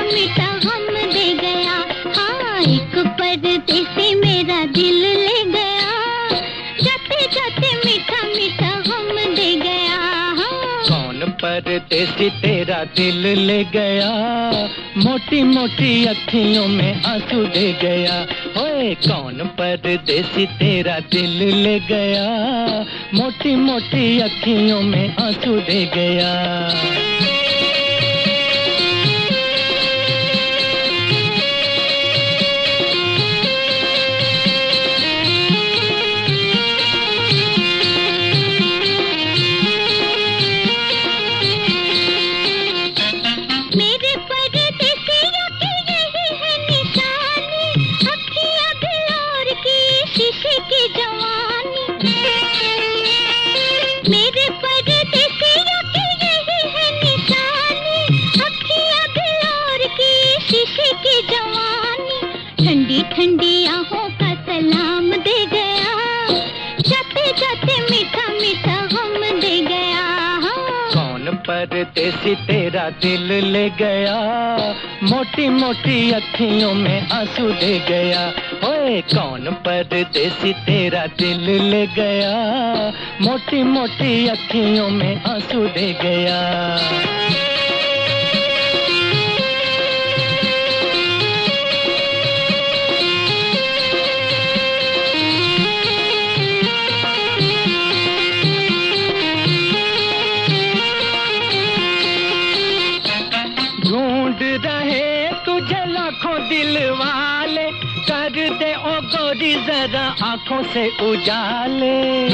मीठा गम दे गया। हाँ, एक परदेसी मेरा दिल ले गया, जाते जाते मीठा मीठा गम दे गया। हाँ। कौन परदेसी तेरा दिल ले गया, मोटी मोटी अखियों में आंसू दे गया। ओए कौन परदेसी तेरा दिल ले गया, मोटी मोटी अखियों में आंसू दे गया। ठंडी ठंडी आहों का सलाम दे गया, जाते जाते मीठा मीठा गम दे गया। कौन परदेसी तेरा दिल ले गया, मोटी मोटी अखियों में आंसू दे गया। ओए कौन परदेसी तेरा दिल ले गया, मोटी मोटी अखियों में आंसू दे गया। ढूंढ रहे तुझे लाखों दिल वाले, कर दे ओ गोरी जरा आंखों से उजाले।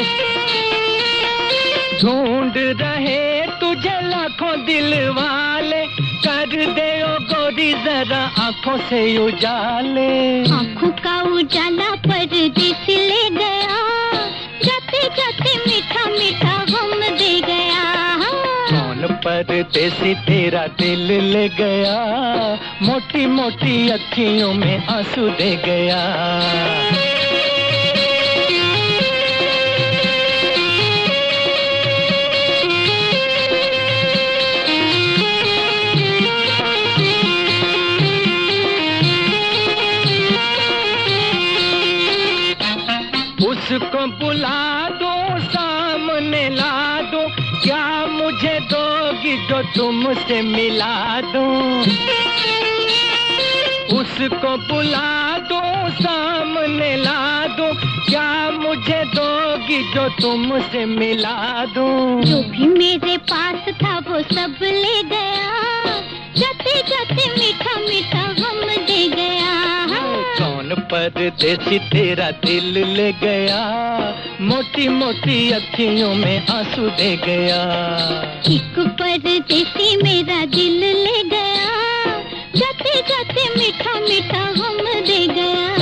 ढूंढ रहे तुझे लाखों दिल वाले, कर दे ओ गोरी जरा आंखों से उजाले। आंखों का उजाला परदेसी ले गया, जाते जाते मीठा मीठा गम दे गया। कौन परदेसी तेरा दिल ले गया, मोटी मोटी अखियों में आंसू दे गया। उसको बुला दो, सामने ला दो, क्या मुझे दोगी जो तुमसे मिला दूं। उसको बुला दो, सामने ला दो, क्या मुझे दोगी जो तुमसे मिला दूं। जो भी मेरे पास था वो सब ले गया, जाते जाते मीठा मीठा गम दे गया। कौन परदेसी तेरा दिल ले गया, मोटी मोटी अखियों में आंसू दे गया। एक परदेसी मेरा दिल ले गया, जाते जाते मीठा मीठा गम दे गया।